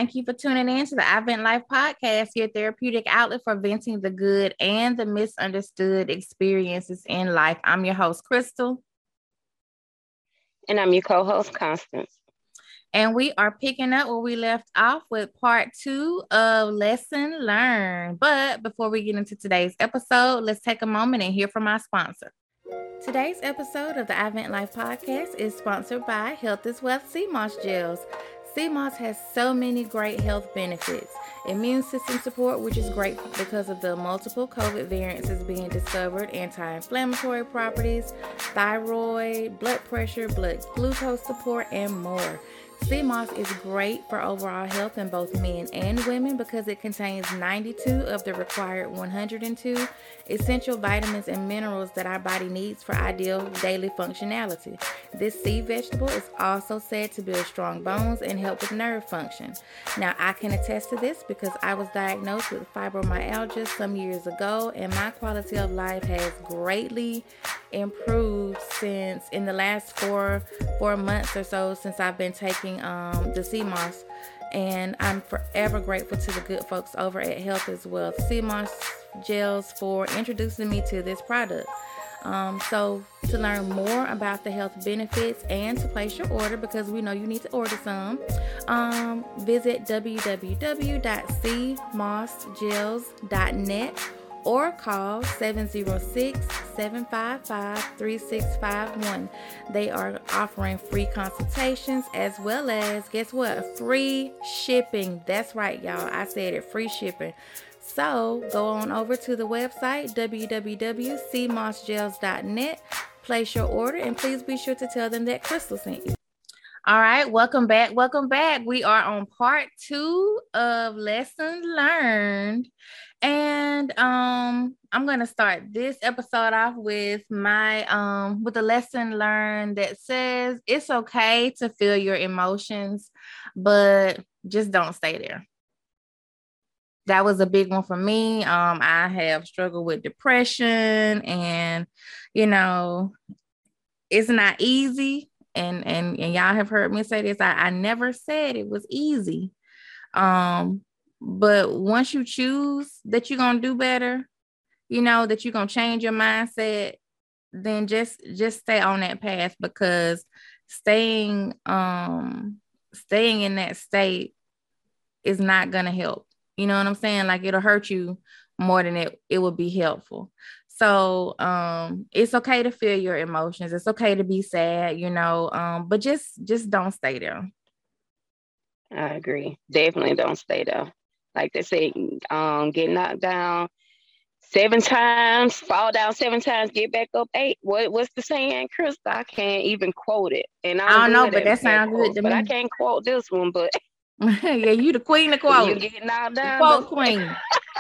Thank you for tuning in to the I Vent Life podcast, your therapeutic outlet for venting the good and the misunderstood experiences in life. I'm your host, Crystal. And I'm your co-host, Constance. And we are picking up where we left off with part 2 of Lesson Learned. But before we get into today's episode, let's take a moment and hear from our sponsor. Today's episode of the I Vent Life podcast is sponsored by Health is Wealth Sea Moss Gels. Sea moss has so many great health benefits. Immune system support, which is great because of the multiple COVID variants being discovered, anti-inflammatory properties, thyroid, blood pressure, blood glucose support, and more. Sea moss is great for overall health in both men and women because it contains 92 of the required 102 essential vitamins and minerals that our body needs for ideal daily functionality. This sea vegetable is also said to build strong bones and help with nerve function. Now, I can attest to this because I was diagnosed with fibromyalgia some years ago, and my quality of life has greatly improved since in the last four months or so since I've been taking the sea moss, and I'm forever grateful to the good folks over at Health is Wealth Sea Moss Gels for introducing me to this product. So to learn more about the health benefits and to place your order, because we know you need to order some, visit www.cmossgels.net or call 706-755-3651. They are offering free consultations as well as, guess what? Free shipping. That's right, y'all. I said it, free shipping. So go on over to the website, www.cmossgels.net, place your order, and please be sure to tell them that Crystal sent you. All right, welcome back. We are on part 2 of Lessons Learned. And I'm gonna start this episode off with my with a lesson learned that says it's okay to feel your emotions, but just don't stay there. That was a big one for me. I have struggled with depression, and it's not easy. And y'all have heard me say this. I never said it was easy. But once you choose that you're going to do better, that you're going to change your mindset, then just stay on that path, because staying in that state is not going to help. You know what I'm saying? Like, it'll hurt you more than it would be helpful. So, it's okay to feel your emotions. It's okay to be sad, but just don't stay there. I agree. Definitely don't stay there. Like they say, get knocked down 7 times, fall down 7 times, get back up 8. What's the saying, Chris? I can't even quote it. And I don't know, but that sounds good to me. But I can't quote this one, but yeah, you the queen of quote. You get knocked down. The quote queen.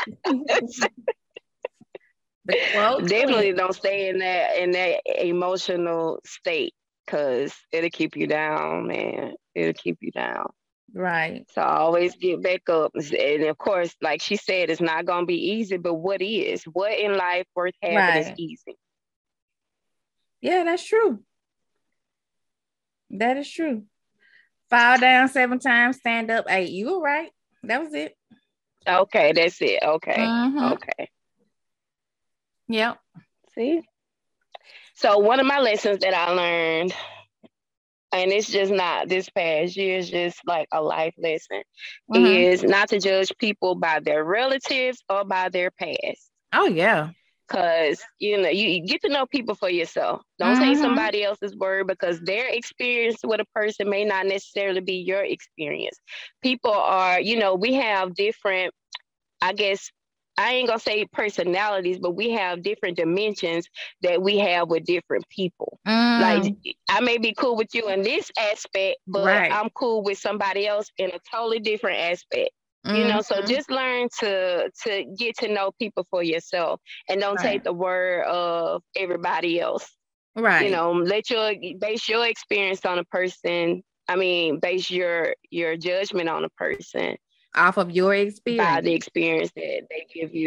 The quote definitely queen. Don't stay in that emotional state, because it'll keep you down, man. It'll keep you down. Right. So always get back up. And of course, like she said, it's not going to be easy, but what is? What in life worth having is easy? Yeah, that's true. That is true. Fall down 7 times, stand up 8. You were right. That was it. Okay, that's it. Okay. Mm-hmm. Okay. Yep. See? So one of my lessons that I learned, and it's just not this past year, it's just like a life lesson, is not to judge people by their relatives or by their past. Oh, yeah. Because, you get to know people for yourself. Don't take somebody else's word, because their experience with a person may not necessarily be your experience. People are, we have different, I guess, I ain't gonna say personalities, but we have different dimensions that we have with different people. Like, I may be cool with you in this aspect, but I'm cool with somebody else in a totally different aspect. So just learn to get to know people for yourself, and don't take the word of everybody else. Right. Base your experience on a person. I mean, base your judgment on a person off of your experience, by the experience that they give you.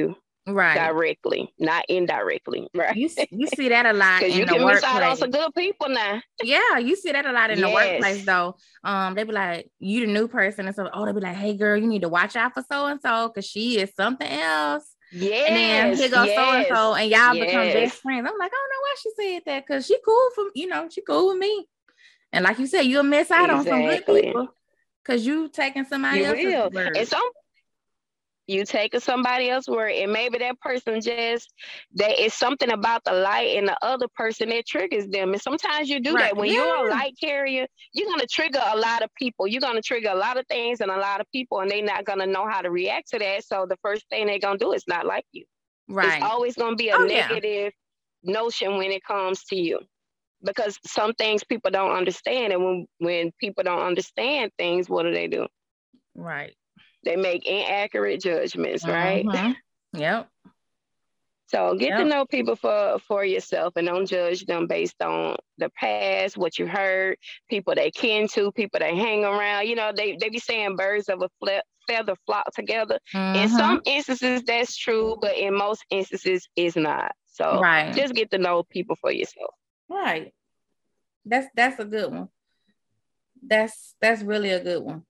Right. Directly, not indirectly. Right. You see that a lot Because in you the can miss out on workplace. some good people now. Yeah, you see that a lot in the workplace Yes. though. They be like, you the new person, and so they be like, hey girl, you need to watch out for so and so because she is something else. And then here Yes. goes so and so, and y'all become Yes. best friends. I'm like, I don't know why she said that because she cool she cool with me. And like you said, you'll miss out on some good Exactly. people because you taking somebody You else's will. word. And you take somebody else's word, and maybe that person that is something about the light in the other person that triggers them. And sometimes you do that. When you're a light carrier, you're going to trigger a lot of people. You're going to trigger a lot of things and a lot of people, and they're not going to know how to react to that. So the first thing they're going to do is not like you. Right. It's always going to be a negative notion when it comes to you, because some things people don't understand. And when people don't understand things, what do? Right. They make inaccurate judgments, right? Yep. So get to know people for yourself, and don't judge them based on the past, what you heard, people they kin to, people they hang around. You know, they be saying birds of a feather flock together. In some instances, that's true, but in most instances, it's not. So just get to know people for yourself. Right. That's a good one. That's really a good one.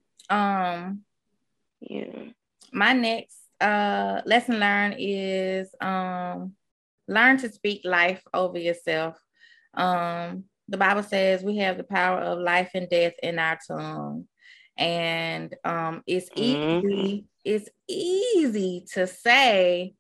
Yeah. My next lesson learned is learn to speak life over yourself. The Bible says we have the power of life and death in our tongue. And it's easy, it's easy to say,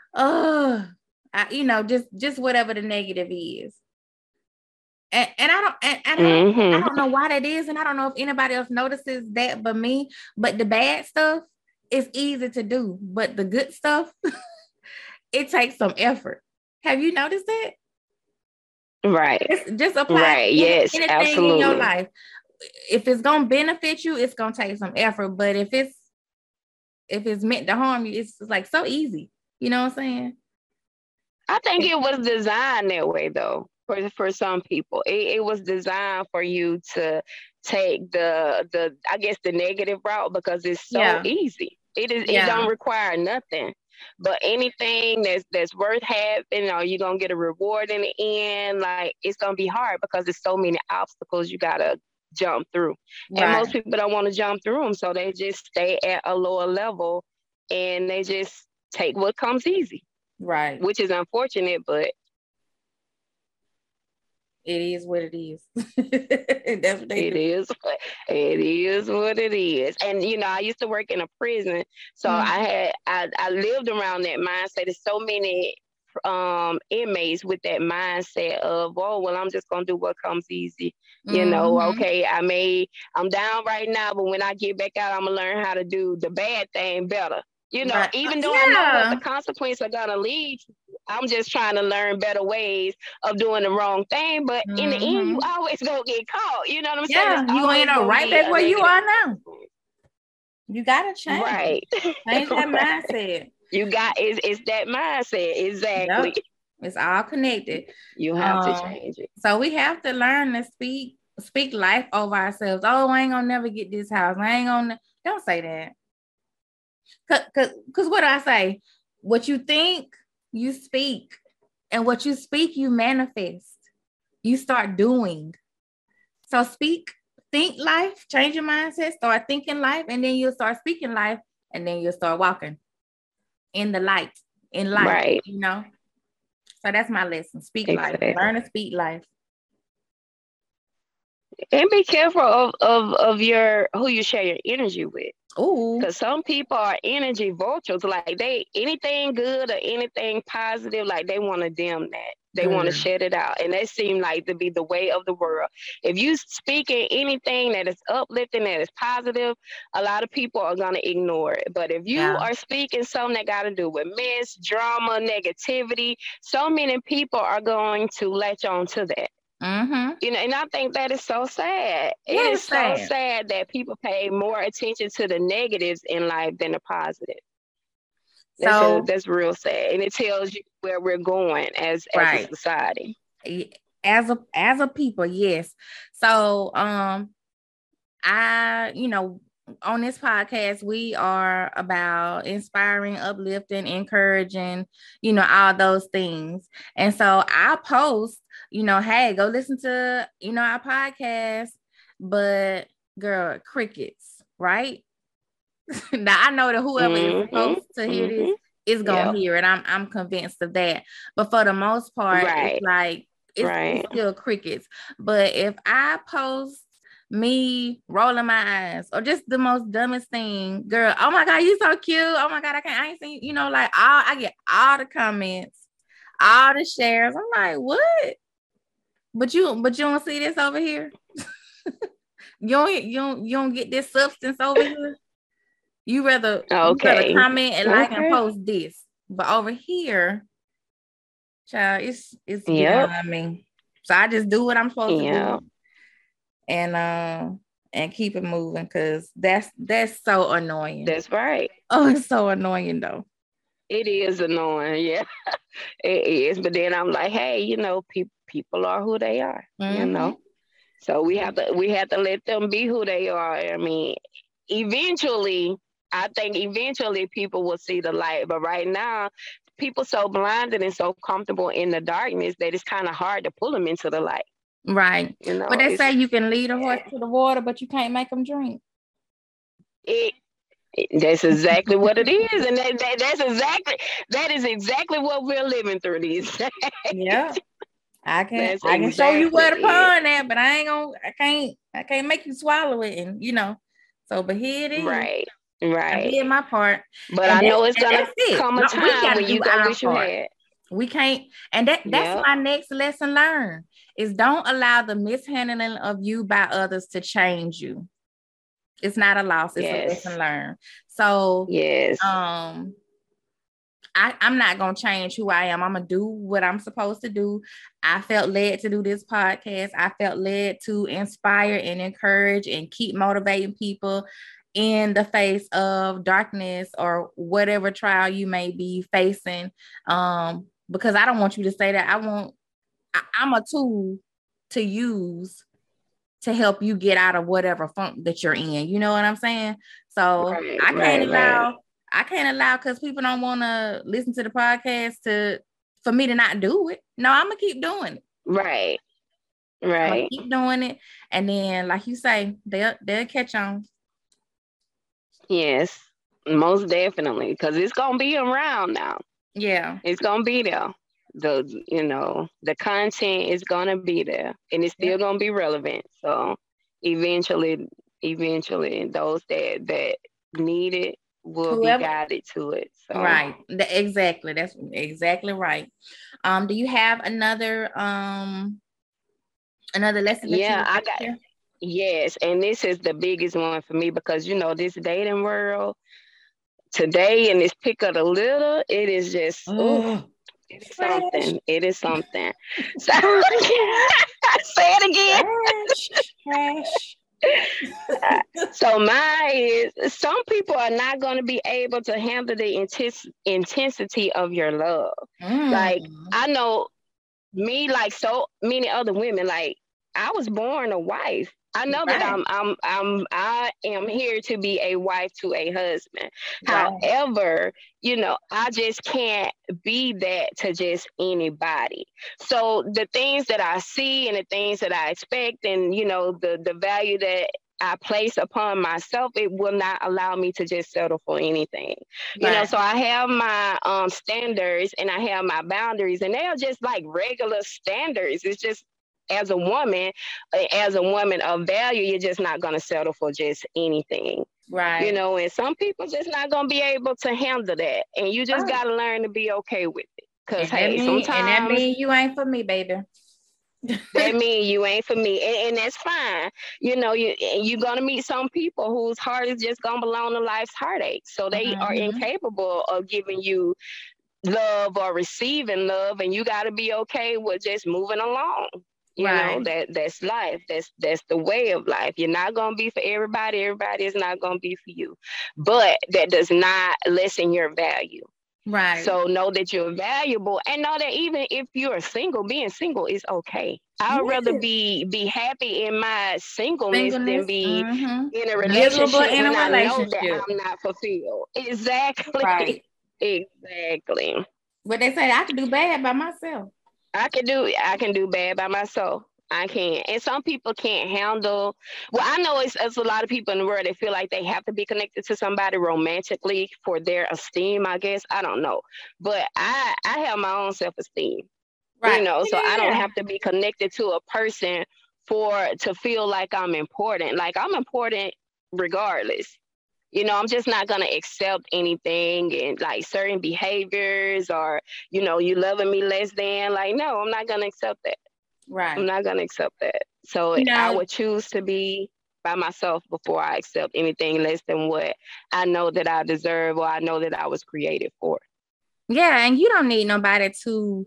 just whatever the negative is. And I don't know why that is, and I don't know if anybody else notices that but me. But the bad stuff is easy to do, but the good stuff, it takes some effort. Have you noticed that? Right. Just apply anything absolutely. in your life. If it's gonna benefit you, it's gonna take some effort. But if it's meant to harm you, it's like so easy. You know what I'm saying? I think it was designed that way, though. For some people, it was designed for you to take the I guess the negative route, because it's so easy. It don't require nothing, but anything that's worth having, or you're gonna get a reward in the end. Like, it's gonna be hard because there's so many obstacles you gotta jump through, and most people don't want to jump through them, so they just stay at a lower level and they just take what comes easy, right? Which is unfortunate, but it is what it is. That's what it is. It is what it is. And I used to work in a prison, so I lived around that mindset. There's so many inmates with that mindset of, oh, well, I'm just gonna do what comes easy. Okay, I'm down right now, but when I get back out, I'm gonna learn how to do the bad thing better. Even though I know what the consequences are gonna lead, I'm just trying to learn better ways of doing the wrong thing. But in the end, you always gonna get caught. You know what I'm saying? Yeah, you gonna end up right back where you are now. You gotta change. Right. Change that mindset. It's that mindset. Exactly. Yep. It's all connected. You have to change it. So we have to learn to speak life over ourselves. Oh, I ain't gonna never get this house. Don't say that. Cause what do I say? What you think, you speak, and what you speak, you manifest. You start doing. So think life, change your mindset, start thinking life, and then you'll start speaking life, and then you'll start walking in the light, in life. Right. So that's my lesson. Speak life. Learn to speak life. And be careful of who you share your energy with. Oh, because some people are energy vultures. Like, anything good or anything positive, like they want to dim that. They want to shut it out. And that seems like to be the way of the world. If you speak in anything that is uplifting, that is positive, a lot of people are going to ignore it. But if you are speaking something that got to do with mess, drama, negativity, so many people are going to latch on to that. And I think that is so sad. It is so sad that people pay more attention to the negatives in life than the positive. So that's real sad, and it tells you where we're going as a society, as a people. Yes. So I on this podcast, we are about inspiring, uplifting, encouraging, all those things. And so I post, hey, go listen to, our podcast. But girl, crickets, right? Now I know that whoever is supposed to hear this is gonna hear it. I'm convinced of that. But for the most part, it's like it's still crickets. But if I post me rolling my eyes or just the most dumbest thing, girl, oh my God, you so cute. Oh my God, I ain't seen, like I get all the comments, all the shares. I'm like, what? But you don't see this over here. you don't get this substance over here. You rather comment and like and post this, but over here, child, it's beyond me. So I just do what I'm supposed to do, and keep it moving, because that's so annoying. That's right. Oh, it's so annoying though. It is annoying, yeah, it is. But then I'm like, hey, people are who they are, So we have to let them be who they are. I mean, I think eventually people will see the light. But right now, people so blinded and so comfortable in the darkness that it's kind of hard to pull them into the light. Right. But they say you can lead a horse to the water, but you can't make them drink. That's exactly what it is. And that is exactly what we're living through these days. Yeah. I can show you where to pond at, but I can't make you swallow it, and so, but here it is. Right. I did my part. But I know it's gonna come a time when you gonna wish you had. We can't, and that's my next lesson learned is don't allow the mishandling of you by others to change you. It's not a loss, it's a lesson learned. So I'm not going to change who I am. I'm going to do what I'm supposed to do. I felt led to do this podcast. I felt led to inspire and encourage and keep motivating people in the face of darkness or whatever trial you may be facing. Because I don't want you to say that. I'm a tool to use to help you get out of whatever funk that you're in. You know what I'm saying? So I can't allow because people don't want to listen to the podcast for me to not do it. No, I'm gonna keep doing it. Right. I'm gonna keep doing it, and then, like you say, they'll catch on. Yes, most definitely, because it's gonna be around now. Yeah, it's gonna be there. The content is gonna be there, and it's still gonna be relevant. So eventually, those that need it will be guided to it. So. Right. Exactly. That's exactly right. Do you have another lesson? Yeah, I got it. Yes, and this is the biggest one for me because this dating world today and this pick of the litter, it is just it's something. It is something. So, say it again. Trash. So mine is some people are not going to be able to handle the intensity of your love. Like I know me, like so many other women, like I was born a wife. I know that I am here to be a wife to a husband. Right. However, I just can't be that to just anybody. So the things that I see and the things that I expect and, the value that I place upon myself, it will not allow me to just settle for anything. Right. So I have my standards and I have my boundaries, and they are just like regular standards. It's just as a woman of value, you're just not going to settle for just anything. Right. And some people just not going to be able to handle that. And you just got to learn to be okay with it. Because, sometimes... And that means you ain't for me, baby. That means you ain't for me. And that's fine. You're going to meet some people whose heart is just going to belong to life's heartache. So they are incapable of giving you love or receiving love. And you got to be okay with just moving along. That's life. That's the way of life. You're not going to be for everybody. Everybody is not going to be for you. But that does not lessen your value. Right. So know that you're valuable, and know that even if you're single, being single is okay. I'd rather be happy in my singleness than be in a miserable relationship in when a I know that relationship. I'm not fulfilled. Exactly. Right. Exactly. But they say I can do bad by myself. I can do bad by myself. I can. And some people can't handle. Well, I know it's a lot of people in the world that feel like they have to be connected to somebody romantically for their esteem, I guess. I don't know. But I have my own self-esteem. Right. So I don't have to be connected to a person to feel like I'm important. Like, I'm important regardless. I'm just not going to accept anything and like certain behaviors, or, you loving me less than, like, no, I'm not going to accept that. Right. I'm not going to accept that. So I would choose to be by myself before I accept anything less than what I know that I deserve, or I know that I was created for. Yeah. And you don't need nobody to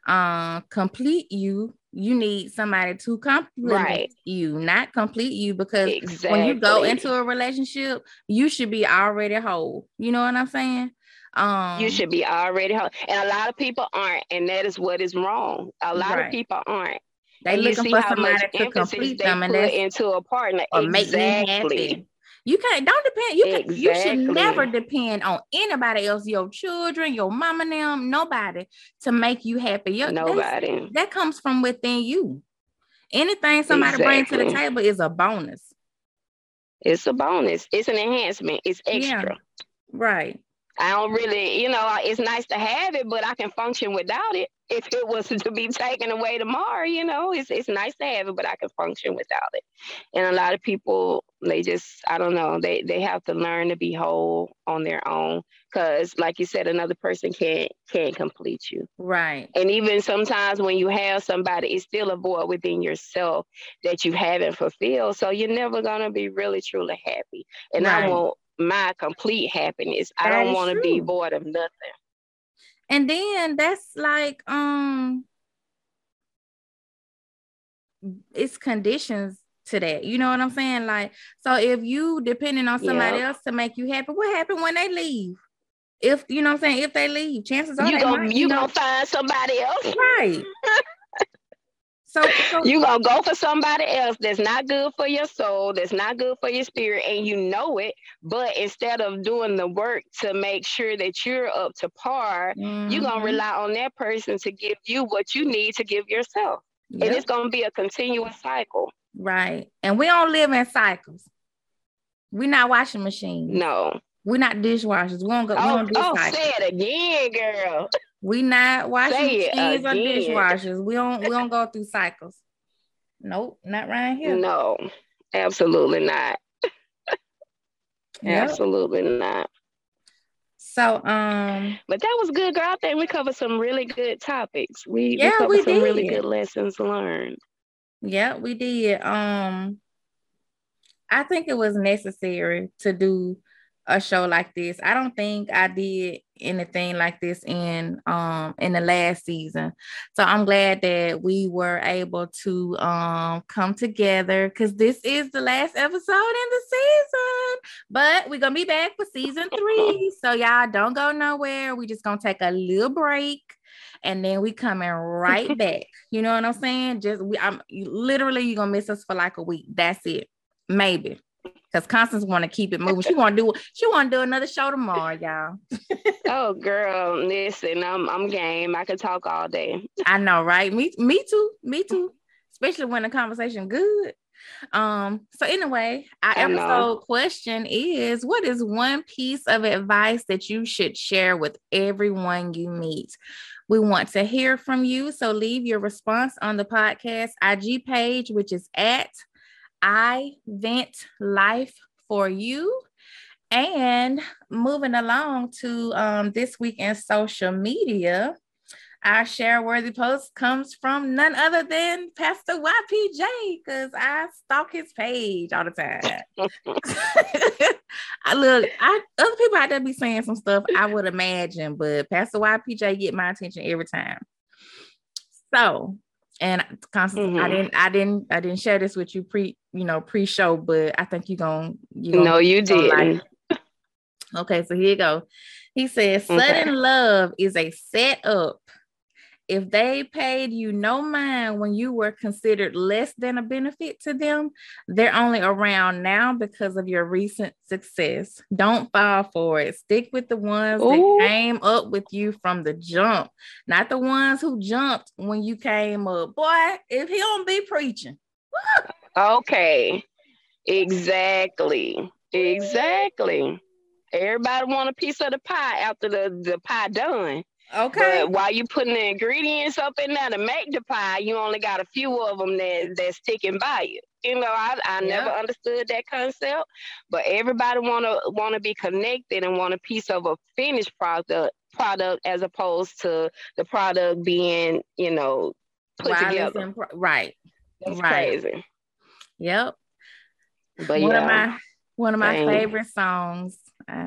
complete you. You need somebody to compliment you, not complete you, because when you go into a relationship, you should be already whole. You know what I'm saying? You should be already whole. And a lot of people aren't, and that is what is wrong. A lot of people aren't. They looking for somebody to complete them, and put into a partner, or make me happy. You don't depend. You should never depend on anybody else, your children, your mama, them, nobody to make you happy. Nobody. That comes from within you. Anything somebody brings to the table is a bonus. It's a bonus. It's an enhancement. It's extra. Yeah. Right. I don't really, it's nice to have it, but I can function without it. If it was to be taken away tomorrow, it's nice to have it, but I can function without it. And a lot of people, they just, I don't know, they have to learn to be whole on their own, because like you said, another person can't complete you. Right. And even sometimes when you have somebody, it's still a void within yourself that you haven't fulfilled. So you're never going to be really, truly happy. And I want my complete happiness. I don't want to be void of nothing. And then that's like it's conditions to that. You know what I'm saying? Like, so if you depending on somebody else to make you happy, what happened when they leave? If you know what I'm saying, if they leave, chances are you gonna find somebody else. Right. So you gonna go for somebody else that's not good for your soul, that's not good for your spirit, and you know it. But instead of doing the work to make sure that you're up to par, you're gonna rely on that person to give you what you need to give yourself. Yep. And it's gonna be a continuous cycle. Right. And we don't live in cycles. We're not washing machines. No. We're not dishwashers. We don't go. Say it again, girl. We not washing machines or dishwashers. We don't go through cycles. Nope, not right here. No, absolutely not. Absolutely not. So, but that was good, girl. I think we covered some really good topics. We covered some really good lessons learned. Yeah, we did. I think it was necessary to do a show like this. I don't think I did anything like this in the last season. So I'm glad that we were able to come together, because this is the last episode in the season. But we're gonna be back for season 3. So y'all don't go nowhere. We just gonna take a little break, and then we coming right back. You know what I'm saying? Literally you're gonna miss us for like a week. That's it. Maybe. Because Constance want to keep it moving. She want to do another show tomorrow, y'all. Oh, girl, listen, I'm game. I could talk all day. I know, right? Me too. Especially when the conversation good. So anyway, our episode question is: what is one piece of advice that you should share with everyone you meet? We want to hear from you, so leave your response on the podcast IG page, which is at I Vent Life for You. And moving along to this week in social media, our share-worthy post comes from none other than Pastor YPJ, because I stalk his page all the time. Other people out there be saying some stuff I would imagine, but Pastor YPJ get my attention every time. So, and Constance, I didn't share this with you pre-show, but I think you gonna no, you did. Okay, so here you go. He says, sudden love is a setup. If they paid you no mind when you were considered less than a benefit to them, they're only around now because of your recent success. Don't fall for it. Stick with the ones that came up with you from the jump, not the ones who jumped when you came up. Boy, if he don't be preaching. Okay. Exactly. Everybody want a piece of the pie after the pie done. Okay. But while you putting the ingredients up in there to make the pie, you only got a few of them that's sticking by you. You know, I never understood that concept, but everybody wanna be connected and want a piece of a finished product as opposed to the product being, you know, put together. Right. That's crazy. Yep. But one of my favorite songs.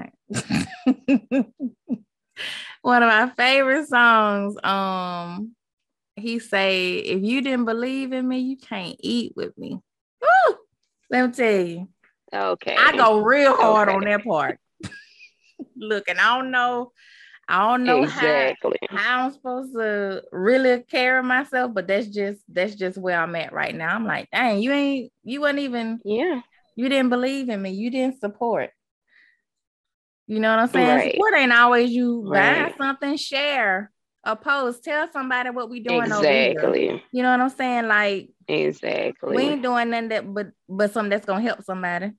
One of my favorite songs. He say, if you didn't believe in me, you can't eat with me. Woo! Let me tell you. Okay. I go real hard on that part. Look, and I don't know exactly how I'm supposed to really carry myself, but that's just where I'm at right now. I'm like, dang, you wasn't even, you didn't believe in me. You didn't support. You know what I'm saying? Right. Support ain't always you buy something, share, a post, tell somebody what we doing over here. You know what I'm saying? Like, exactly. We ain't doing nothing but something that's gonna help somebody.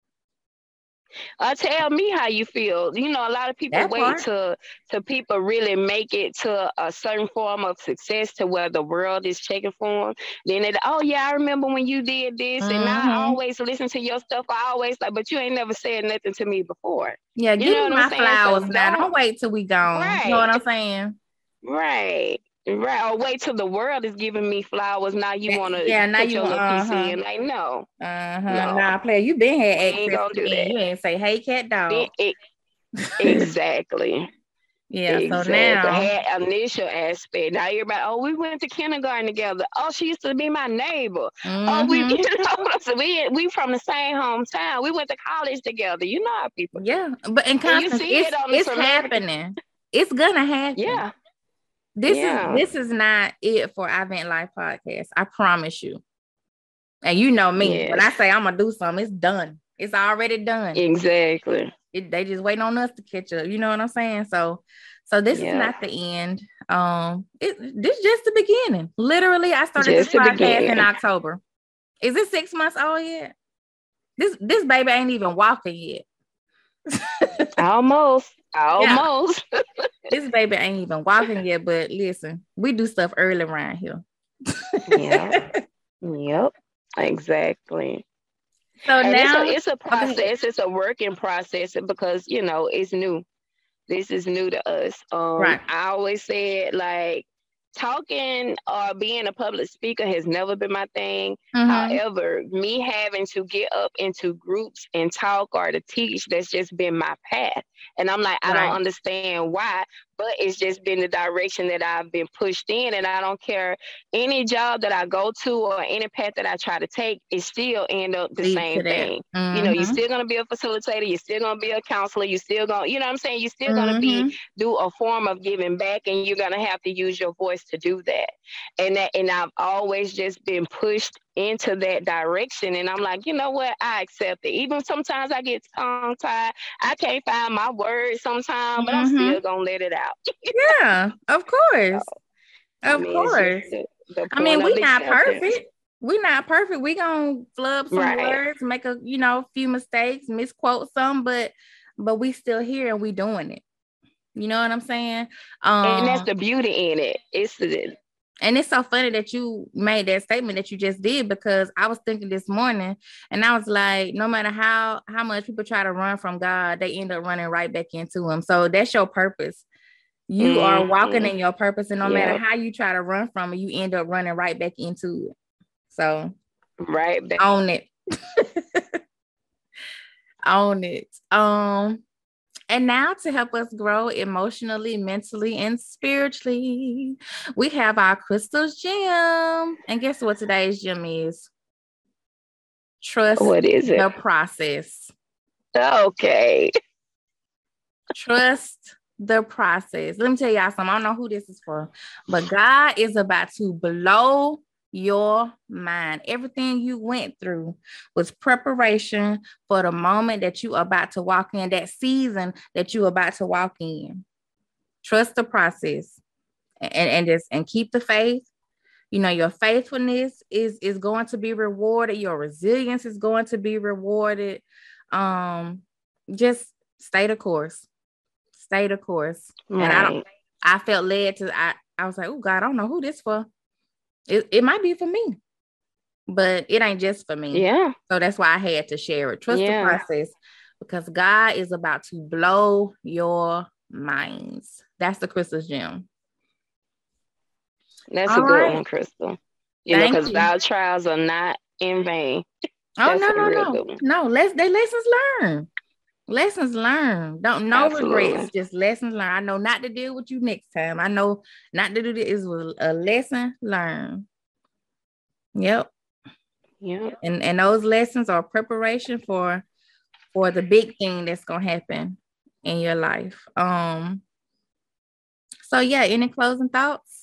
Tell me how you feel. You know, a lot of people wait to people really make it to a certain form of success to where the world is checking for them. Then I remember when you did this, and I always listen to your stuff. I always like, but you ain't never said nothing to me before. Yeah, give me my flowers now. Don't wait till we gone. Right. You know what I'm saying? Right. Or wait till the world is giving me flowers. Now you want to put your little piece in. Like, no. No. Nah, player, you been here access to me. You ain't say, hey, cat dog. Exactly. Yeah, exactly. So now. Had initial aspect. Now everybody, we went to kindergarten together. Oh, she used to be my neighbor. Oh, we from the same hometown. We went to college together. You know how people. Yeah, but in Constance, it's happening. It's gonna happen. Yeah. This is not it for I Vent Life podcast. I promise you. And you know me. Yes. When I say I'm gonna do something, it's done. It's already done. Exactly. They just waiting on us to catch up. You know what I'm saying? So this is not the end. This is just the beginning. Literally, I started this podcast in October. Is it 6 months old yet? This baby ain't even walking yet. Almost. Yeah. This baby ain't even walking yet, but listen, we do stuff early around here. Yep. Exactly. So and now it's a process. It's a working process because it's new. This is new to us. Right. I always said, like, talking or being a public speaker has never been my thing. However, me having to get up into groups and talk or to teach, that's just been my path. And I'm like, I don't understand why, but it's just been the direction that I've been pushed in. And I don't care any job that I go to or any path that I try to take, it still end up the same thing. You're still going to be a facilitator. You're still going to be a counselor. You're still going, you know what I'm saying? You're still going to do a form of giving back, and you're going to have to use your voice to do that. And I've always just been pushed into that direction. And I'm like, you know what? I accept it. Even sometimes I get tongue-tied. I can't find my words sometimes, but I'm still going to let it out. Yeah, of course. Of course. I mean, we're not perfect. We're not perfect. We're going to flub some words, make a, few mistakes, misquote some, but we still here and we doing it. You know what I'm saying? And that's the beauty in it. And it's so funny that you made that statement that you just did, because I was thinking this morning and I was like, no matter how much people try to run from God, they end up running right back into him. So that's your purpose. You are walking in your purpose, and no matter how you try to run from it, you end up running right back into it. So right back. Own it. Own it. And now, to help us grow emotionally, mentally, and spiritually, we have our Crystal's Gem. And guess what today's gem is? Trust what is it? The process. Okay. Trust the process. Let me tell y'all something. I don't know who this is for, but God is about to blow your mind. Everything you went through was preparation for the moment that you are about to walk in, that season that you are about to walk in. Trust the process and keep the faith. You know, your faithfulness is going to be rewarded. Your resilience is going to be rewarded. Just stay the course. Stay the course. Right. And I felt led to, I was like, oh God, I don't know who this for. It might be for me, but it ain't just for me. Yeah. So that's why I had to share it. Trust the process, because God is about to blow your minds. That's the Crystal's gem. That's a good one, Crystal. You know, because our trials are not in vain. Oh, no. They lessons learned. Lessons learned. No regrets, just lessons learned. I know not to deal with you next time. I know not to do this. Is a lesson learned. Yep. And those lessons are preparation for the big thing that's gonna happen in your life. So yeah, any closing thoughts?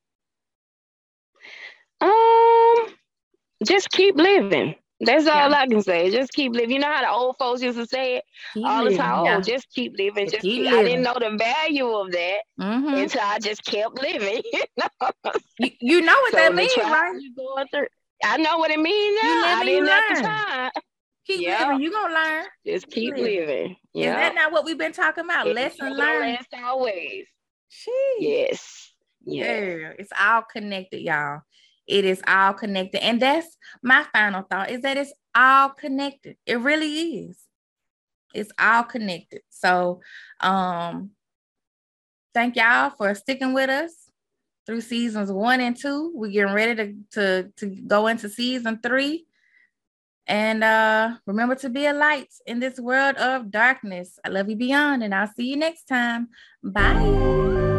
Just keep living. That's all I can say. Just keep living. You know how the old folks used to say it all the time? Oh, just keep living. Just keep living. I didn't know the value of that until I just kept living. You know what that means, right? You going through, I know what it means now. I didn't at the time. Keep living. You're going to learn. Just keep living. Is that not what we've been talking about? Lesson learned. Last always. Jeez. Yes. Yeah. It's all connected, y'all. It is all connected. And that's my final thought, is that it's all connected. It really is. It's all connected. So thank y'all for sticking with us through seasons 1 and 2. We're getting ready to go into season 3. And remember to be a light in this world of darkness. I love you beyond, and I'll see you next time. Bye.